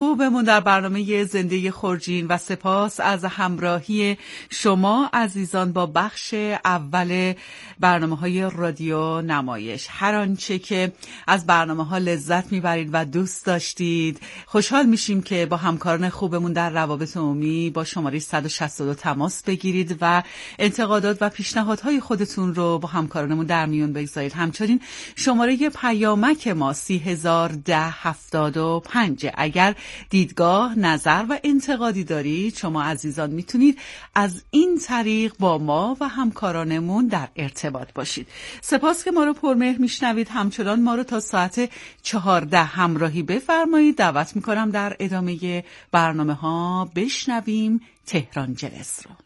خوبمون در برنامه زنده خورجین و سپاس از همراهی شما عزیزان با بخش اول برنامه‌های رادیو نمایش. هر آنچه که از برنامه‌ها لذت میبرید و دوست داشتید، خوشحال میشیم که با همکاران خوبمون در روابط عمومی با شماره 162 تماس بگیرید و انتقادات و پیشنهادهای خودتون رو با همکارانمون در میون بگذارید. همچنین شماره پیامک ما 301075. اگر دیدگاه، نظر و انتقادی دارید، شما عزیزان میتونید از این طریق با ما و همکارانمون در ارتباط باشید. سپاس که ما رو پرمهر میشنوید. همچنان ما رو تا ساعت 14 همراهی بفرمایید. دعوت میکنم در ادامه برنامه ها بشنویم تهران جلس رو.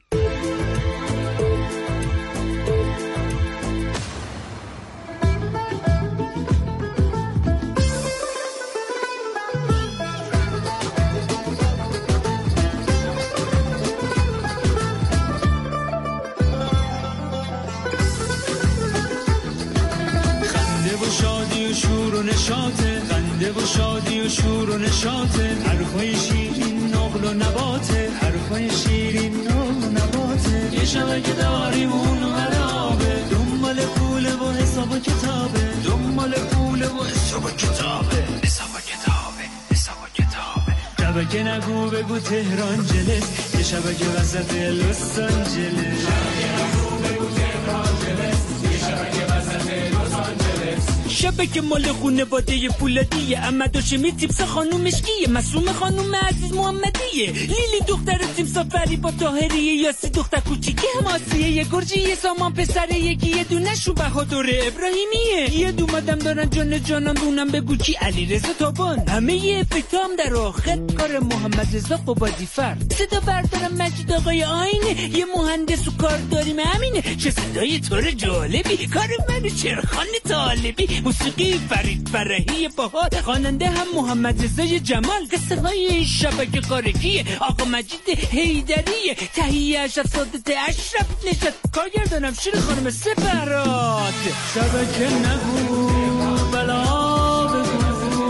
نشاطه خنده و شادی و شور و نشاطه، حرفای شیرین نقل و نباته، حرفای شیرین نقل و نباته. یه شبکه داریم اون ورابه، دنبال پوله و حساب و کتابه، دنبال پوله و حساب و کتابه، حساب و کتابه، حساب و کتابه. شبکه نگو بگو تهران جلس، یه شبکه وسط لس آنجلس. شبکه نگو بگو تهران جلس، یه شبکه وسط لس آنجلس. شبکه مال خونواده پولادیه، احمد هاشمی تیپس خانومش کیه، معصومه خانوم عزیز محمدیه، لیلی دختر تیم سافری با طاهریه، یاسی دختر کوچیکه حماسیه، یه گرجی سامان پسره، یکی یه دونه شو بهادر ابراهیمیه، یه دومدم دارن جان جانان دونم بگو کی، علیرضا تابان. همه یه افکتام در آخر کار محمد رضا قبادی فرد، صدا بردارم مجید آقای آینه، یه مهندس و کار داریم همینه. چه صدای طور جالبی، کار منو چرخان طالبی، موسیقی فرید فرحی باحال، خواننده هم محمد رضای جمال، قصه های شبکه خارجیه آقا مجید حیدریه، تهیه اشرف سادت اشرف نشد، کارگردانم شیر خانم سپراد. شبکه نگو بلا بگو،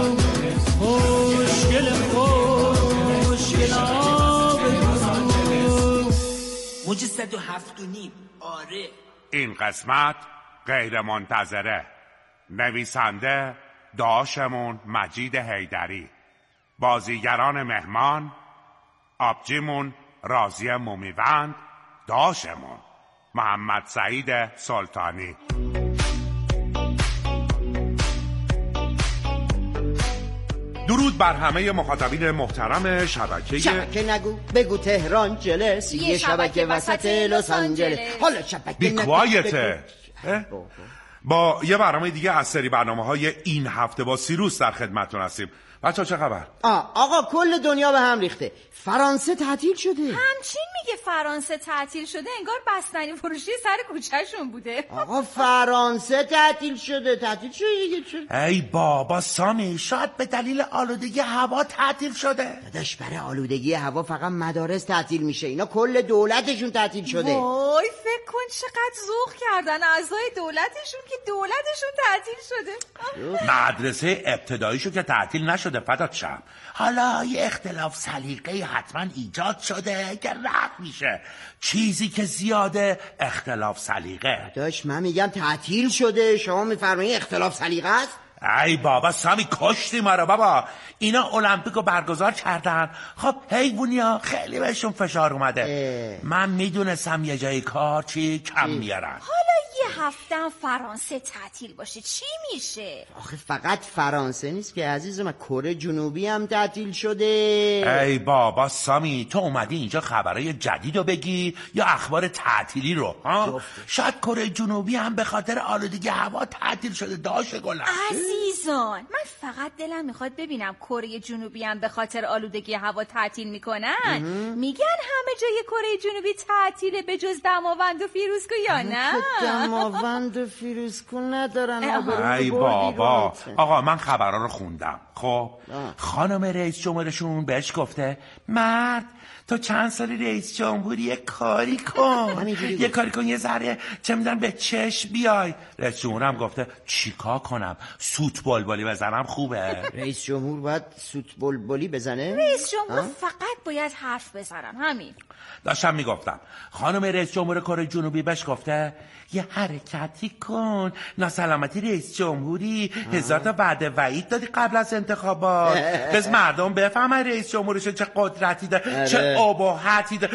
خوشگل خوشگلا بگو. موج 107.5. آره این قسمت غیر منتظره. نویسنده داشمون مجید حیدری، بازیگران مهمان آبجیمون راضی مومیوند، داشمون محمد سعید سلطانی. درود بر همه مخاطبین محترم شبکه نگو بگو تهران جلس، یه شبکه وسط لس آنجلس. حالا شبکه بیکوایته. با یه برنامه دیگه از سری برنامه‌های این هفته با سیروس در خدمتتون هستیم. بچه‌ها چه خبر؟ آقا کل دنیا به هم ریخته. فرانسه تعطیل شده. همچین میگه فرانسه تعطیل شده، انگار بستنی فروشی سر کوچه‌شون بوده. آقا فرانسه تعطیل شده دیگه. چه؟ ای بابا سامی، شاید به دلیل آلودگی هوا تعطیل شده. داداش برای آلودگی هوا فقط مدارس تعطیل میشه، اینا کل دولتشون تعطیل شده. وای فکر کن چقدر ذوق کردن اعضای دولتشون که دولتشون تعطیل شده. مدرسه ابتداییشو که تعطیل نشده فدات شم. حالا یه اختلاف سلیقه‌ای حتما ایجاد شده که رفع میشه. چیزی که زیاده اختلاف سلیقه. داداش من میگم تعطیل شده، شما میفرمایید اختلاف سلیقه است؟ ای بابا سامی کشتی ما رو بابا. اینا المپیکو برگزار کردن، خب حیوانیا خیلی بهشون فشار اومده. من میدونستم یه جای کار چی کم میارن. حالا یه هفته فرانسه تعطیل باشه چی میشه؟ آخه فقط فرانسه نیست که عزیزم، کره جنوبی هم تعطیل شده. ای بابا سامی، تو اومدی اینجا خبرای جدیدو بگی یا اخبار تعطیلی رو؟ شاید کره جنوبی هم به خاطر آلودگی هوا تعطیل شده. داشه گلم عزیزان، من فقط دلم میخواد ببینم کره جنوبی هم به خاطر آلودگی هوا تعطیل میکنن. میگن همه جای کره جنوبی تعطیله به جز دماوند و فیروزکو یا نه؟ دماوند و فیروزکو ندارن. ای بابا آقا من خبرها رو خوندم. خب خانم رئیس جمهورشون بهش گفته مرد تو چند سالی رئیس جمهوری یه کاری کن یه ذره چه میدن به چشم بیای. رئیس جمهورم گفته چیکار کنم؟ سوتبال بلبلی بزنم خوبه؟ رئیس جمهور باید سوت بلبلی بزنه؟ رئیس جمهور فقط باید حرف بزنم، همین. داشتم میگفتم خانم رئیس جمهور کره جنوبی بهش گفته یه حرکتی کن، ناسلامتی رئیس جمهوری، هزار تا وعده وعید دادی قبل از انتخابات، بس مردم بفهمن رئیس جمهورشون چه قدرتی داره، چه ابهتی داره،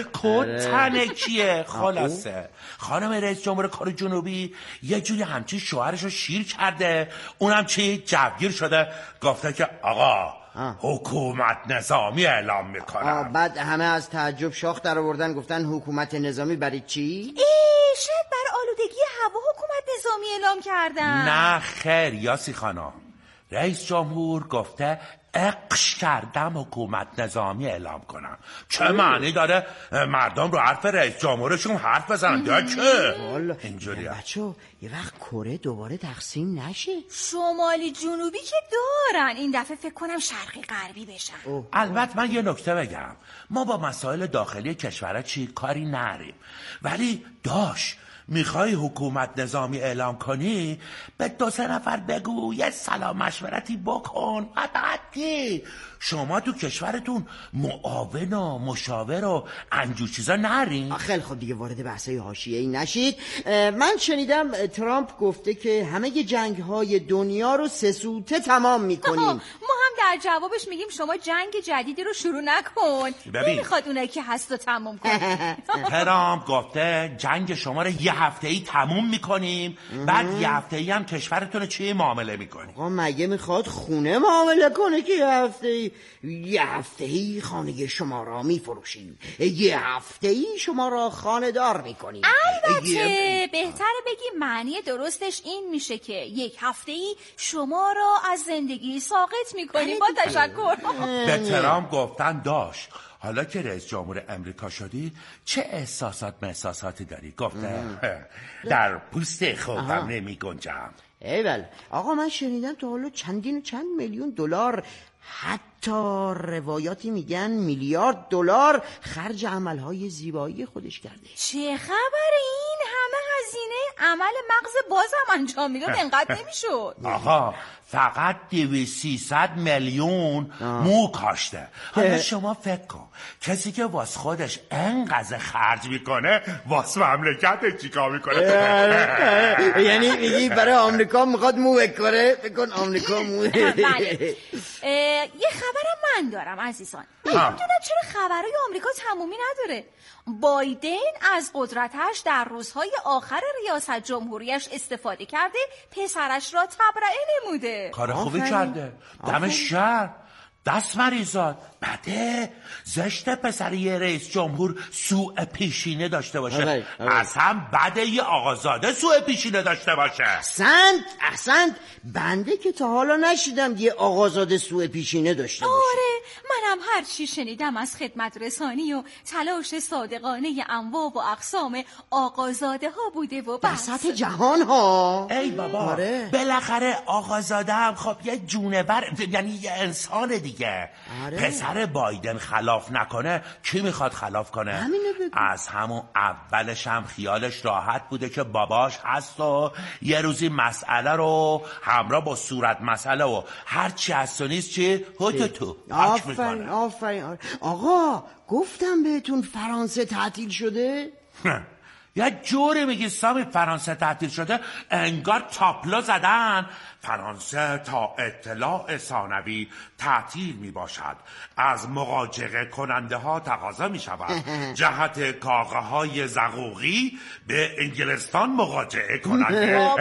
کیه. خلاصه خانم رئیس جمهور کره جنوبی یه جوری همچین شوهرشو شیر کرده، اونم چی جوگیر شده، گفته که آقا حکومت نظامی اعلام میکنم. بعد همه از تعجب شاخ در آوردن، گفتن حکومت نظامی برای چی؟ شاید برای آلودگی هوا حکومت نظامی اعلام کردن. نه خیر یاسی خانم، رئیس جمهور گفته اقش کردم حکومت نظامی اعلام کنم. چه معنی داره مردم رو حرف رئیس جمهورشون حرف بزنن؟ که اینجوریه بچه یه وقت کره دوباره تقسیم نشه؟ شمالی جنوبی که دارن، این دفعه فکر کنم شرقی غربی بشن. البته من یه نکته بگم، ما با مسائل داخلی کشورها چی کاری نریم، ولی میخوای حکومت نظامی اعلام کنی به 2-3 نفر بگو یه سلام مشورتی بکن. بعدی شما تو کشورتون معاون و مشاور و انجور چیزا نرین. خیلی خب دیگه وارد بحثای حاشیه‌ای نشید. من شنیدم ترامپ گفته که همه جنگ‌های دنیا رو 3 سوته تمام میکنیم. ما هم در جوابش میگیم شما جنگ جدیدی رو شروع نکن، نمیخواد اونایی که هست رو تمام کنه. ترامپ گفته جنگ شما رو یه هفته‌ای تموم میکنیم، بعد یه هفته‌ای هم کشورتون چی معامله میکنیم. آقا مگه میخواد خونه معامله کنه که یه هفته‌ای خانه شما را میفروشیم، یه هفته‌ای شما را خانه دار میکنیم؟ البته بهتره بگی معنی درستش این میشه که یک هفته‌ای شما را از زندگی ساقط میکنیم. با تشکر. به ترامپ گفتن حالا که رئیس جمهور امریکا شدی چه احساساتی داری؟ گفته در پوست خودم نمی گنجم. ایول آقا من شنیدم تا حالا چندین و چند میلیون دلار، حتی روایاتی میگن میلیارد دلار خرج عملهای زیبایی خودش کرده. چه خبره این همه هزینه؟ عمل مغز بازم انجام میداد انقدر نمیشد. آقا فقط 200-300 میلیون مو کاشته. حالا شما فکر کن کسی که واس خودش انقدر خرج میکنه واس مملکت چیکار میکنه؟ یعنی میگی برای آمریکا میخواد مو بکاره؟ فکر کن آمریکا مو. بله. یه خبرم من دارم عزیزان. نمیدونم چرا خبرهای آمریکا تمومی نداره. بایدن از قدرتش در روزهای آخر ریاست جمهوریش استفاده کرده، پسرش را تبرئه نموده. کار خوبی کرده، دمش گرم، دست مریزاد. بده زشت پسر یه رئیس جمهور سوء پیشینه داشته باشه. اصلا بده یه آقازاده سوء پیشینه داشته باشه. احسنت. بنده که تا حالا نشیدم یه آقازاده سوء پیشینه داشته باشه. آره منم هر چی شنیدم از خدمت رسانی و تلاش صادقانه انواع و اقسام آقازاده ها بوده و در سطح جهان ها. ای بابا آره. بالاخره آقازاده هم خب یه جونور، یعنی یه انسان دیگه. آره. پسر بایدن خلاف نکنه کی میخواد خلاف کنه؟ از همون اولش هم خیالش راحت بوده که باباش هست و یه روزی مسئله رو همراه با صورت مسئله و هر چی هست و نیست چی تو آفرین. آقا گفتم بهتون فرانسه تعطیل شده؟ یه جوری میگی سامی فرانسه تعطیل شده انگار تاپلو زدن. فرانسه تا اطلاع ثانوی تعطیل می باشد. از مراجعه کننده ها تقاضا می شود جهت کاغه های زقوقی به انگلستان مراجعه کنند. بابا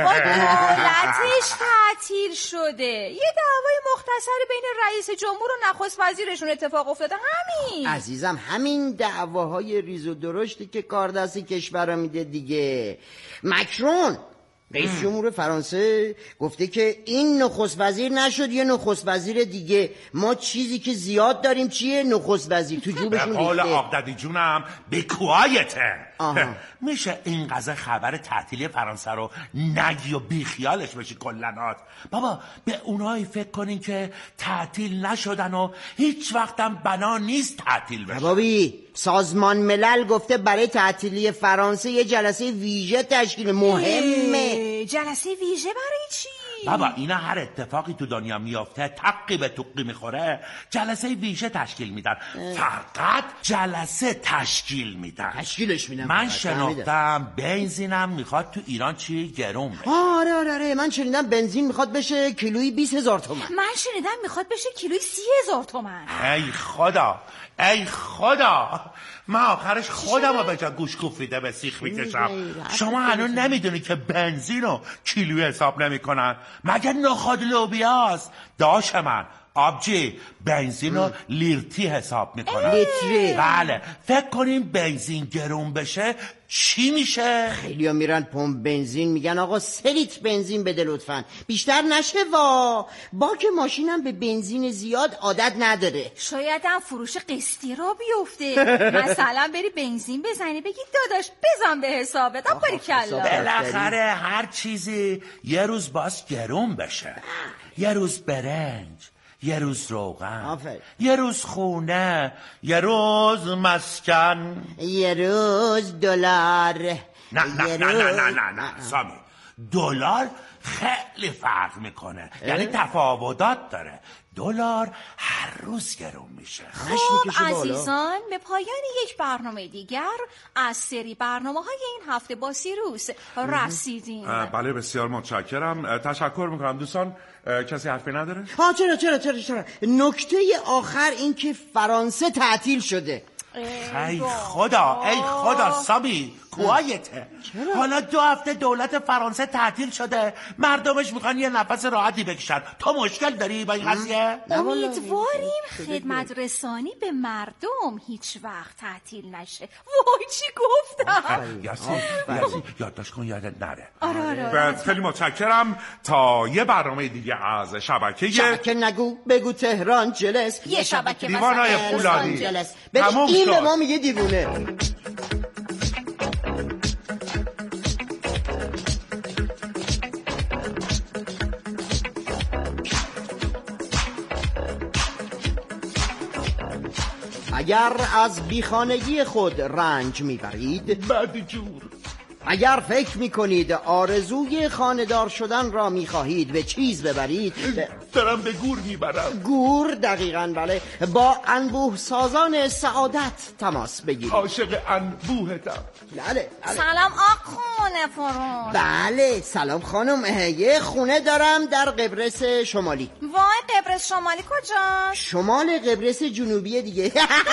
دولتش تعطیل شده. یه دعوای مختصری بین رئیس جمهور و نخست وزیرشون اتفاق افتاده. همین عزیزم، همین دعواهای ریز و درشتی که کار دست کشور را میده دیگه. مکرون رئیس جمهور فرانسه گفته که این نخست وزیر نشد یه نخست وزیر دیگه. ما چیزی که زیاد داریم چیه؟ نخست وزیر. تو جوبشون ریخته. قول آقدادی جونم بکوایته. میشه این قضا خبر تعطیلی فرانسه رو نگی و بیخیالش بشی کلنات؟ بابا به اونایی فکر کنین که تعطیل نشدن و هیچ وقتم بنا نیست تعطیل بشه. بابی سازمان ملل گفته برای تعطیلی فرانسه یه جلسه ویژه تشکیل مهمه. جلسه ویژه برای چی؟ بابا اینا هر اتفاقی تو دنیا میافته تقی به توقی میخوره جلسه ویژه تشکیل میدن. فقط جلسه تشکیل میدن. تشکیلش میدن. من شناختم بنزینم میخواد تو ایران چی گرون بشه. آره من شنیدم بنزین میخواد بشه کیلویی 20,000 تومان. من شنیدم میخواد بشه کیلویی 30,000 تومان. ای خدا من آخرش خودم رو به جا گوش کوفیده به سیخ میکشم. شما هنوز نمیدونی که بنزین رو کیلویی حساب نمیکنن؟ مگه نخود لوبیاست؟ داش من آبجی بنزین رو لیرتی حساب میکنن. لیتری؟ بله. فکر کنیم بنزین گرون بشه چی میشه؟ خیلی ها میرن پمپ بنزین میگن آقا 3 لیتر بنزین بده لطفاً، بیشتر نشه با که ماشینم به بنزین زیاد عادت نداره. شاید هم فروش قسطی را بیفته. مثلا بری بنزین بزنی بگی داداش بزن به حسابت. باریکلا. بالاخره هر چیزی یه روز باز گرون بشه. یه روز برنج، یه روز روغن، یه روز خونه، یه روز مسکن، یه روز دلار. نه سامی، دلار خیلی فرق میکنه. یعنی تفاوتات داره. دلار هر روز گرون میشه. خب عزیزان، به پایان یک برنامه دیگر از سری برنامه‌های این هفته با سیروس رسیدیم. بله بسیار متشکرم. تشکر میکنم دوستان. کسی حرفی نداره؟ چرا نکته آخر این که فرانسه تعطیل شده. ای خدا سامی کوایته. حالا 2 هفته دولت فرانسه تعطیل شده، مردمش میخوان یه نفس راحتی بکشن. تو مشکل داری با این قضیه؟ امیدواریم خدمت رسانی به مردم هیچ وقت تعطیل نشه. وای چی گفتم؟ یاسی یادداشت کن یادت نره. آره. خیلی متشکرم. تا یه برنامه دیگه از شبکه نگو بگو تهران جلس. یه شبکه دیوانای فولادی. این به ما میگه دیوونه. اگر از بیخانگی خود رنج میبرید، بدجور. اگر فکر میکنید آرزوی خانه‌دار شدن را میخواهید به چیز ببرید، دارم به گور میبرم. گور؟ دقیقاً بله. با انبوه سازان سعادت تماس بگیرید. عاشق انبوهتم. بله. سلام خونه فرون. بله سلام خانم. یه خونه دارم در قبرس شمالی. وای قبرس شمالی کجا؟ شمال قبرس جنوبی دیگه.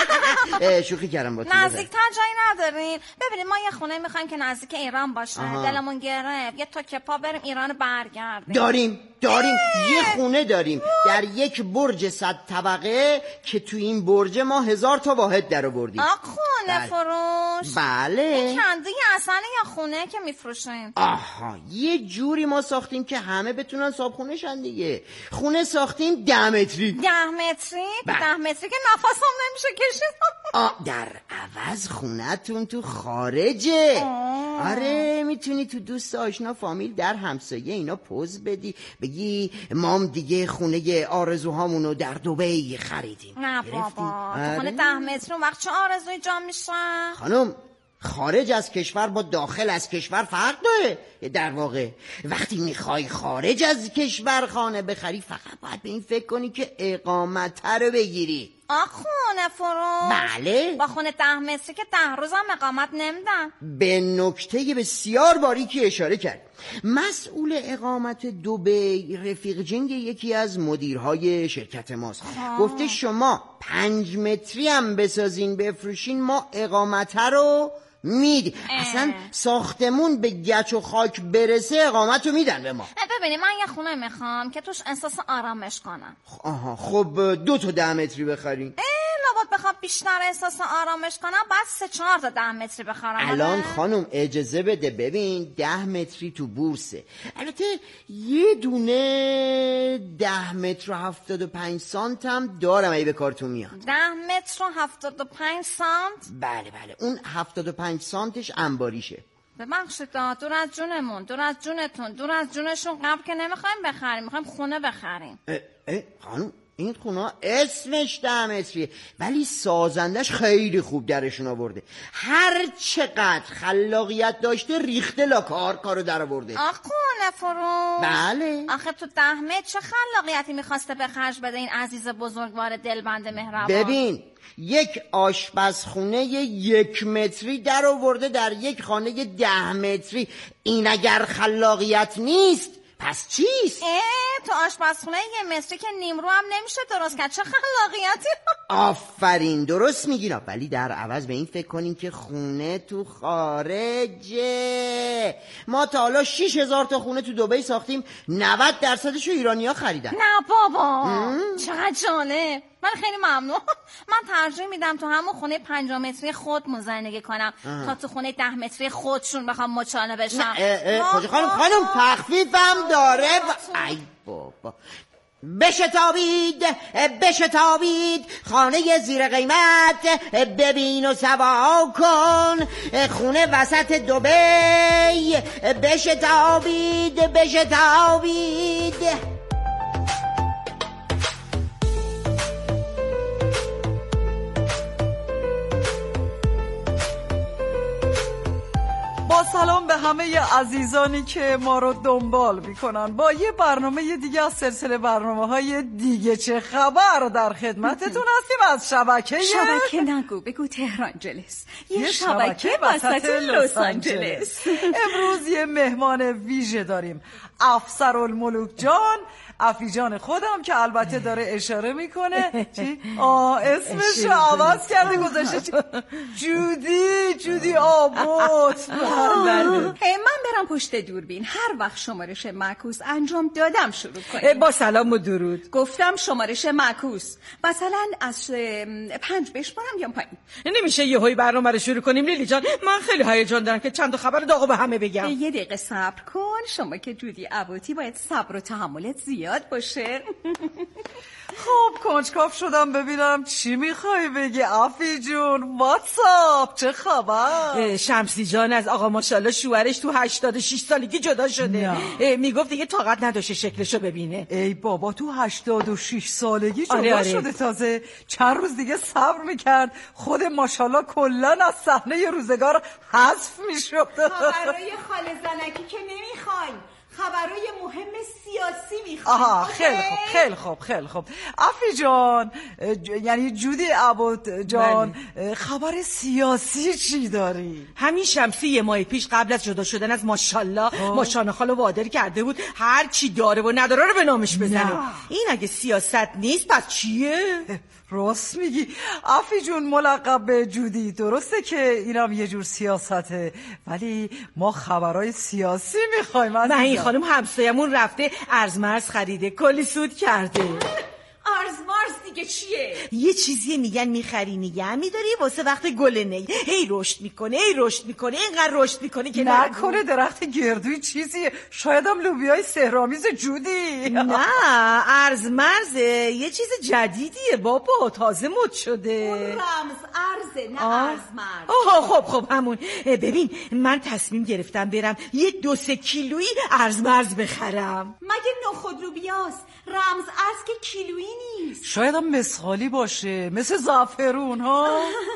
شوخی کردم با تو. نزدیک‌تر جایی ندارین؟ ببینید ما یه خونه میخوایم که نزدیک ایران باشه. دلمون گرفت یه تا کپا بریم ایران برگردیم. داریم یه خونه داریم در یک برج 100 طبقه که تو این برج ما 1000 تا واحد در آوردیم. خونه فروش؟ بله. این کنده اصلا یا خونه که میفروشیم؟ یه جوری ما ساختیم که همه بتونن صابخونه شن دیگه. خونه ساختیم 10 متری. 10 متری؟ 10 متری که نفسم نمیشه کشید. در عوض خونه‌تون تو خارجه. آره میتونی تو دوست آشنا فامیل در همسایه اینا پوز بدی، بگی مام دیگه خونه آرزوهامونو در دبی خریدیم. نه بابا تو خونه 10 متری اون وقت چه آرزوی جا میشه؟ خانم خارج از کشور با داخل از کشور فرق داره. در واقع وقتی میخوای خارج از کشور خانه بخری فقط باید به این فکر کنی که اقامت رو بگیری. خونه فروش؟ بله. با خونه 10 متری که 10 روزم اقامت نمیدن. به نکته بسیار باریکی اشاره کرد. مسئول اقامت دبی رفیق جنگ یکی از مدیرهای شرکت ماست. گفته شما 5 متری هم بسازین بفروشین ما اقامت رو میدی. اصلا ساختمون به گچ و خاک برسه اقامت رو میدن به ما. ببینی من یه خونه میخوام که توش احساس آرامش کنم. خب 2 تا 10 متری بخرین. لابد بخوام بیشتر احساس آرامش کنم بعد 3-4 تا 10 متری بخرم. الان خانم اجازه بده ببین 10 متری تو بورسه. البته یه دونه 10 متر و 75 سانت هم دارم اگه به کارتون میاد. 10 متر و 75 سانت؟ بله اون 75 سانتش انباریشه. ببخشید دور از جونمون، دور از جونتون، دور از جونشون قبل که نمیخوایم بخریم، میخوایم خونه بخریم. خانم این خونه اسمش 10 متریه ولی سازندش خیلی خوب درشون آورده. هر چقدر خلاقیت داشته ریخته لاکار کارو در آورده. خونه فروش. بله. آخه تو 10 متر چه خلاقیتی میخواسته به خرج بده این عزیز بزرگوار دلبند مهربان؟ ببین یک آشپزخونه 1 متری در آورده در یک خانه 10 متری. این اگر خلاقیت نیست پس چیست؟ تو آشپزخونه 1 متری که نیمرو هم نمیشه درست کرد. چه خلاقیتی؟ آفرین درست میگی. ولی در عوض به این فکر کنیم که خونه تو خارجه. ما تا حالا 6000 تا خونه تو دبی ساختیم 90% رو ایرانی‌ها خریدن. نه بابا چقدر جالب. من خیلی ممنون. من ترجیح میدم تو همون خونه 5 متری خودمون زندگی کنم تا تو خونه 10 متری خودشون بخوام مچاله بشم. کجا خانم تخفیفم داره. ای بابا بشتابید خانه زیر قیمت ببین و سوا کن. خونه وسط دبی بشتابید. با سلام به همه عزیزانی که ما رو دنبال میکنن. با یه برنامه دیگه از سلسله برنامه‌های دیگه چه خبر در خدمتتون هستیم از شبکه نگو بگو تهرانجلس. یه شبکه وسط لس آنجلس. امروز یه مهمان ویژه داریم. افسرالملوک جان، افی جان خودم که البته داره اشاره میکنه. چی؟ اسمش رو عوض کرده گذاشته جودی آبوت. من برم پشت دوربین. هر وقت شمارش معکوس انجام دادم شروع کنیم. با سلام و درود. گفتم شمارش معکوس. مثلا از 5 بشمارم یا پایین. نمیشه یهویی برنامه رو شروع کنیم لیلی جان؟ من خیلی هیجان دارم که چند تا خبر داغو به همه بگم. یه دقیقه صبر کن. شما که جودی عبوتی باید صبر و تحملت زیاد باشه. خب کنجکاو شدم ببینم چی میخوای بگی افی جون. واتساپ چه خبر؟ شمسی جان از آقا ماشاءالله شوهرش تو 86 سالگی جدا شده. میگفت دیگه طاقت نداشته شکلشو ببینه. ای بابا تو 86 سالگی جدا شده تازه. چند روز دیگه صبر میکرد خود ماشاءالله کلن از صحنه روزگار حذف میشد. خبرای خاله زنکی که نمیخواین، خبرای مهم سیاسی میخوام. آها خیلی خوب افی جان، یعنی جودی عبود جان، خبر سیاسی چی داری؟ همین شمسی یه ماه پیش قبل از جدا شدن از ماشاءالله خالو وادر کرده بود هر چی داره و نداره رو به نامش بزنه. این اگه سیاست نیست پس چیه؟ راست میگی افی جون. ملقب به جودی درسته که اینم یه جور سیاسته ولی ما خبرای سیاسی میخوایم. نه این خانم همسایمون رفته ارزمرز خریده کلی سود کرده. ارزمرز دیگه چیه؟ یه چیزی میگن میخری نگه میداری واسه وقت گل نی. هی رشد میکنه اینقدر رشد میکنه که نکنه درخت گردوی چیزیه. شایدم لوبیای سحرآمیز جودی. نه ارزمرز یه چیز جدیدیه بابا، تازه مد شده. رمز ارزه نه ارزمرز. خب همون. ببین من تصمیم گرفتم برم یه 2-3 کیلویی ارزمرز بخرم. مگه نخود لوبیاست؟ رمز ارز که کیلویی نیست. شاید هم مسخالی باشه مثل زعفرون ها.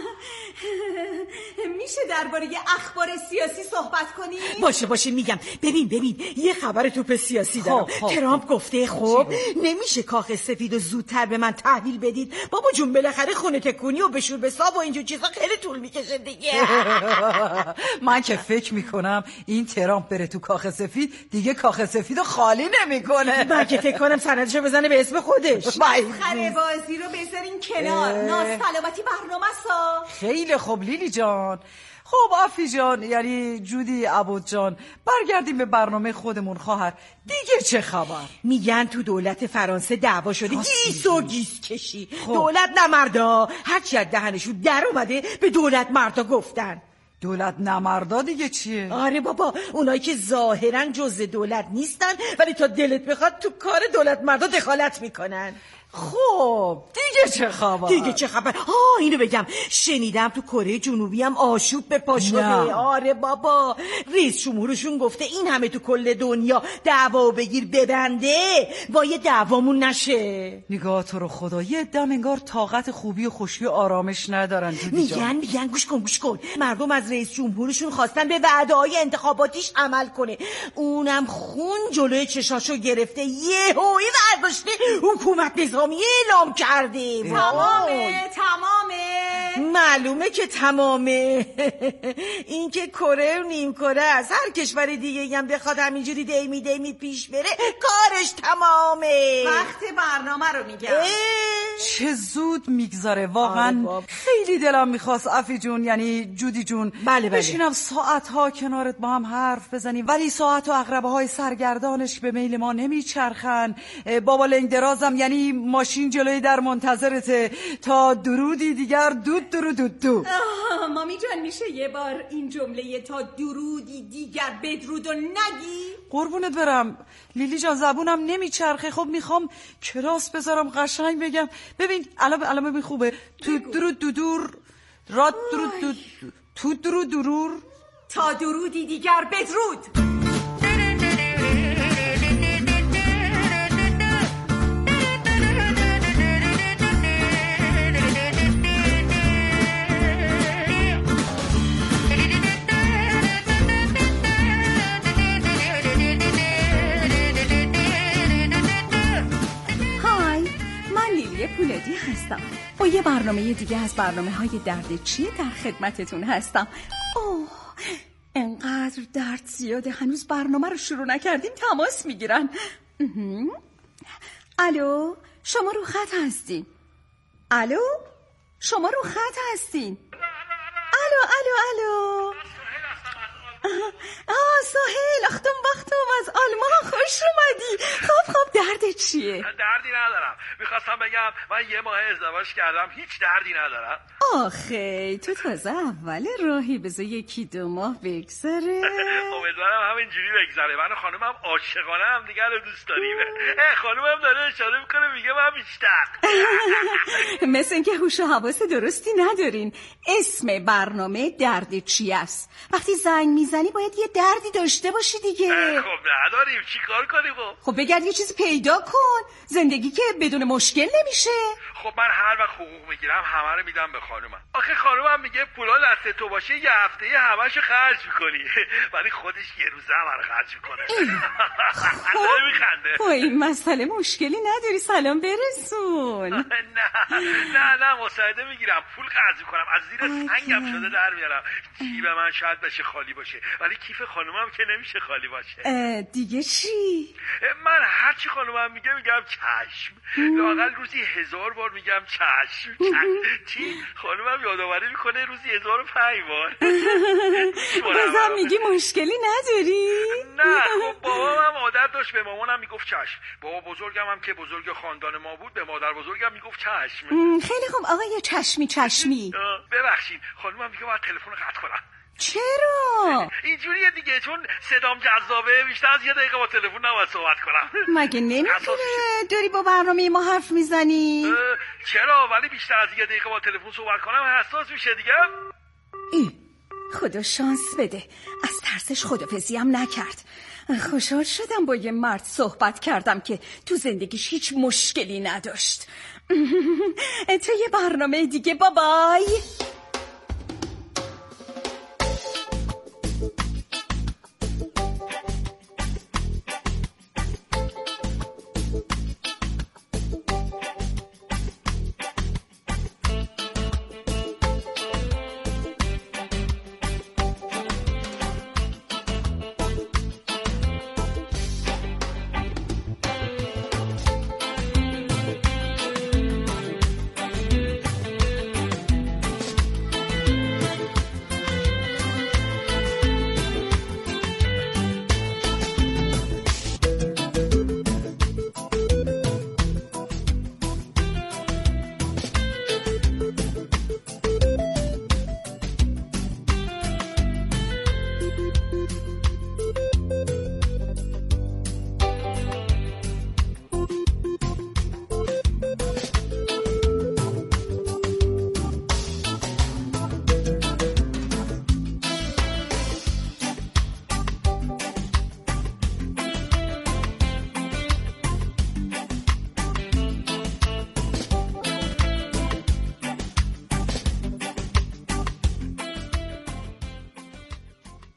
میشه درباره اخبار سیاسی صحبت کنی؟ باشه میگم. ببین یه خبر توپ سیاسی دارم. ترامپ گفته خب نمیشه کاخ سفید و زودتر به من تحویل بدید. بابا جون بالاخره خونه تکونی و بشور بساب و اینجور چیزا خیلی طول میکشه دیگه. من که فکر میکنم این ترامپ بره تو کاخ سفید دیگه کاخ سفیدو خالی نمیکنه. من که فکر کنم سندشو بزنه به اسم خودش. خره بازی رو بذارین کنار. ناز طلباتی برنامه سا. خیلی خوب لیلی جان. خب افی جان، یعنی جودی عبود جان، برگردیم به برنامه خودمون. خواهر دیگه چه خبر؟ میگن تو دولت فرانسه دعوا شده، گیس و گیس کشی. دولت نمردا هرچی از دهنشون در اومده به دولت مردا گفتن. دولت نمردا دیگه چیه؟ آره بابا، اونایی که ظاهرا جزء دولت نیستن ولی تا دلت بخواد تو کار دولت مردا دخالت میکنن. خب دیگه چه خبر؟ اینو بگم، شنیدم تو کره جنوبی هم آشوب به پا شده. آره بابا، رئیس جمهورشون گفته این همه تو کل دنیا دعوا بگیر ببنده وای دعوامون نشه. نگاه تو رو خدا، یه دم انگار طاقت خوبی و خوشی و آرامش ندارن. میگن گوش کن مردم از رئیس جمهورشون خواستن به وعده‌های انتخاباتیش عمل کنه، اونم خون جلوی چشاشو گرفته، یهویی برداشته حکومت نظامی اعلام کرده. تمامه معلومه که تمامه. این که کره و نیم کره است، هر کشور دیگه هم بخواد همینجوری دیمی پیش بره کارش تمامه. وقت برنامه رو میگم. چه زود میگذره واقعا. خیلی دلم میخواست افی جون، یعنی جودی جون، بله. بشینم ساعتها کنارت با هم حرف بزنیم، ولی ساعت و عقربه های سرگردانش به میل ما نمیچرخن. بابا لنگ درازم یعنی ماشین جلوی در منتظرته تا درودی دیگر دود. مامی جان میشه یه بار این جمله تا درودی دیگر بدرود و نگی؟ قربونت برم لیلی جان، زبونم نمیچرخه. خب میخوام کلاس بذارم قشنگ بگم. ببین الان ببین خوبه. تو درود دودور را درود تو درود درور تا درودی دیگر بدرود. پولادی هستم. با یه برنامه دیگه از برنامه‌های درد چیه در خدمتتون هستم. اوه انقدر درد زیاده، هنوز برنامه رو شروع نکردیم تماس میگیرن. الو شما رو خط هستین؟ الو شما رو خط هستین؟ الو سهیل اختم وقتم از آلمان خوش اومدی. خب درد چیه؟ دردی ندارم. میخواستم بگم من یه ماه ازدواج کردم، هیچ دردی ندارم. آخه تو تازه اول راهی، بذار 1-2 ماه بگذره. امیدوارم همینجوری بگذره. من و خانومم عاشقانه هم دیگه رو دوست داریم. خانومم داره اشاره میکنه میگه من بیشتر. مثل اینکه هوش و حواس درستی ندارین. اسم برنامه درد چی است؟ وقتی زنگ میزنی باید یه دردی داشته باشی دیگه. خب نداریم، چی کار کنیم؟ خب بگرد یه چیزی پیدا کن. زندگی که بدون مشکل نمیشه. خب من هر وقت حقوق میگیرم همه رو میدم به خانومم. آخه خانومم میگه پولا دست تو باشه یه هفته همشو خرج میکنی، ولی خودش یه روزه همه رو خرج میکنه. میخنده. این مسئله مشکلی نداری، سلام برسون. نه مساعده میگیرم، پول خرج میکنم، از زیر سنگم شده در میارم. جیب من شاید بشه خالی باشه ولی کیف خانومم که نمیشه خالی باشه. دیگه چی؟ من هرچی خانومم میگم چشم. لااقل روزی 1000 بار میگم چشم. چی؟ خانومم یادآوری میکنه روزی 1005 بار. بازم میگی مشکلی نداری؟ نه خب بابام هم عادت داشت به مامانم میگفت چشم. بابا بزرگم هم که بزرگ خاندان ما بود به مادر بزرگم میگفت چشم. خیلی خوب آقای چشمی. ببخشید خانومم میگه باید تلفن قطع کنم. چرا؟ اینجوریه دیگه، چون صدام جذابه، بیشتر از 1 دقیقه با تلفن نباید صحبت کنم. مگه نمیدونه داری با برنامه ما حرف میزنی؟ چرا؟ ولی بیشتر از 1 دقیقه با تلفن صحبت کنم حساس میشه دیگه. خدا شانس بده، از ترسش خدافظی هم نکرد. خوشحال شدم با یه مرد صحبت کردم که تو زندگیش هیچ مشکلی نداشت. تا یه برنامه دیگه، بابای.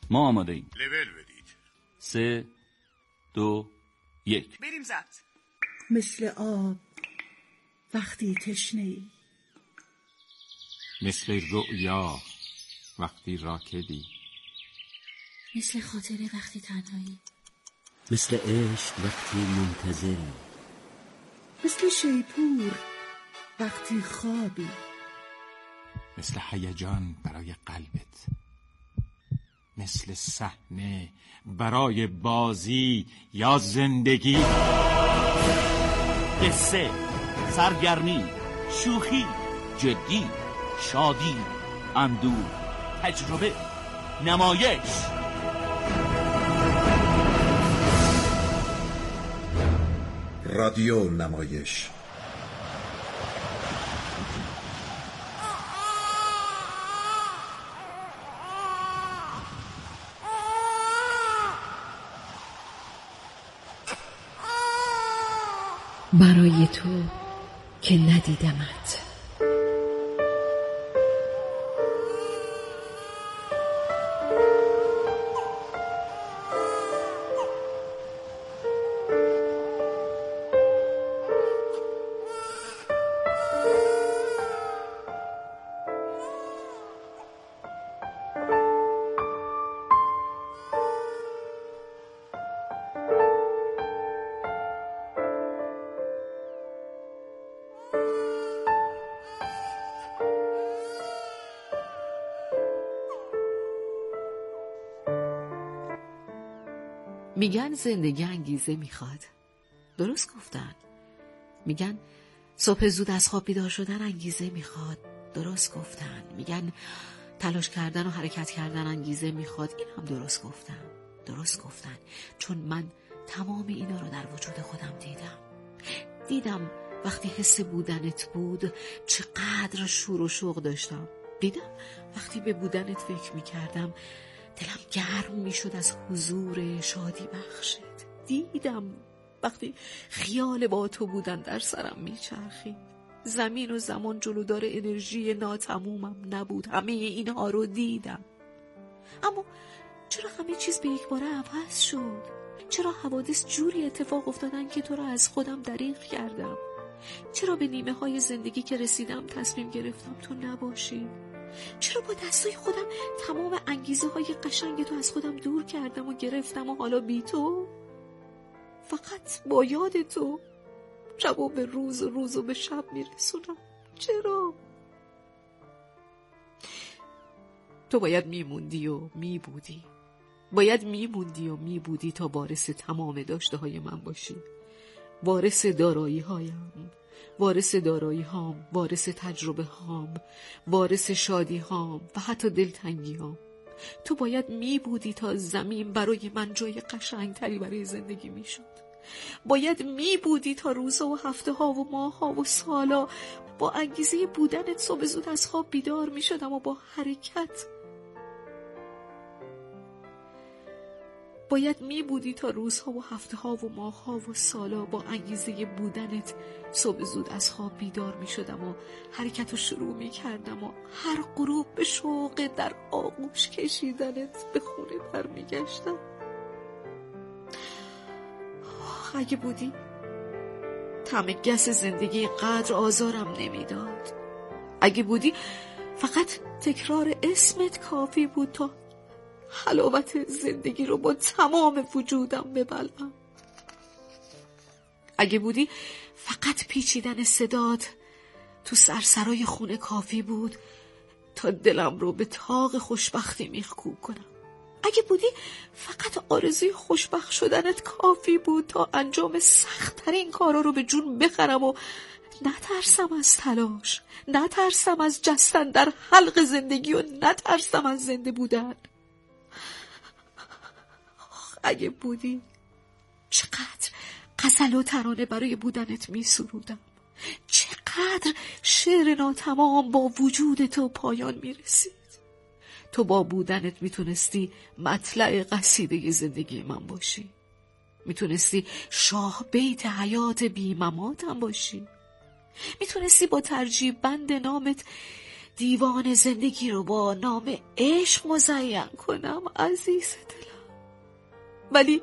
ما آماده ایم. لول بدید. 3 2 1 بریم ضبط. مثل آب وقتی تشنه‌ای، مثل رؤیا وقتی راکدی، مثل خاطره وقتی تنهایی، مثل عشق وقتی منتظری، مثل شیپور وقتی خوابی، مثل هیجان برای قلبت، مثل صحنه برای بازی یا زندگی. قصه، سرگرمی، شوخی، جدی، شادی، اندوه، تجربه، نمایش. رادیو نمایش. برای تو که ندیدمت. میگن زندگی انگیزه میخواد. درست گفتن. میگن صبح زود از خواب بیدار شدن انگیزه میخواد. درست گفتن. میگن تلاش کردن و حرکت کردن انگیزه میخواد. این هم درست گفتن. درست گفتن. چون من تمام اینا رو در وجود خودم دیدم وقتی حس بودنت بود چقدر شور و شوق داشتم. دیدم وقتی به بودنت فکر میکردم دلم گرم میشد از حضور شادی بخشت. دیدم وقتی خیال با تو بودن در سرم میچرخید. زمین و زمان جلودار انرژی ناتمومم نبود. همه اینها رو دیدم. اما چرا همه چیز به یک باره عوض شد؟ چرا حوادث جوری اتفاق افتادن که تو را از خودم دریغ کردم؟ چرا به نیمه های زندگی که رسیدم تصمیم گرفتم تو نباشی؟ چرا با دستای خودم تمام انگیزه های قشنگ تو از خودم دور کردم و گرفتم و حالا بی تو؟ فقط با یاد تو شب و به روز و روز و به شب میرسونم. چرا؟ تو باید میموندی و میبودی. باید میموندی و میبودی تا وارث تمام داشته های من باشی. وارث دارایی هایم، وارث دارایی هام، وارث تجربه هام، وارث شادی هام و حتی دلتنگی هام. تو باید میبودی تا زمین برای من جای قشنگ تری برای زندگی میشد. باید میبودی تا روزها و هفته ها و ماه ها و سالا با انگیزه بودنت صبح زود از خواب بیدار میشدم و با حرکت. باید میبودی تا روزها و هفته ها و ماه ها و سالا با انگیزه بودنت صبح زود از خواب بیدار میشدم و حرکت رو شروع میکردم و هر غروب به شوق در آغوش کشیدنت به خونه برمیگشتم. اگه بودی طعم گس زندگی قدر آزارم نمیداد. اگه بودی فقط تکرار اسمت کافی بود تا حلاوت زندگی رو با تمام وجودم ببلعم. اگه بودی فقط پیچیدن صدات تو سرسرای خونه کافی بود تا دلم رو به طاق خوشبختی میخکوب کنم. اگه بودی فقط آرزوی خوشبخت شدنت کافی بود تا انجام سخت‌ترین کارا رو به جون بخرم و نترسم از تلاش، نترسم از جستن در حلق زندگی و نترسم از زنده بودن. اگه بودی چقدر غزل و ترانه برای بودنت می سرودم. چقدر شعر ناتمام با وجود تو پایان می رسید. تو با بودنت می تونستی مطلع قصیده زندگی من باشی. می تونستی شاه بیت حیات بی مماتم باشی. می تونستی با ترجیب بند نامت دیوان زندگی رو با نام عشق مزین کنم عزیز دلم. ولی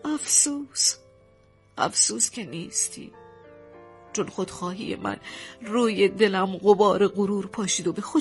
افسوس که نیستی، چون خودخواهی من روی دلم غبار غرور پاشید و به خود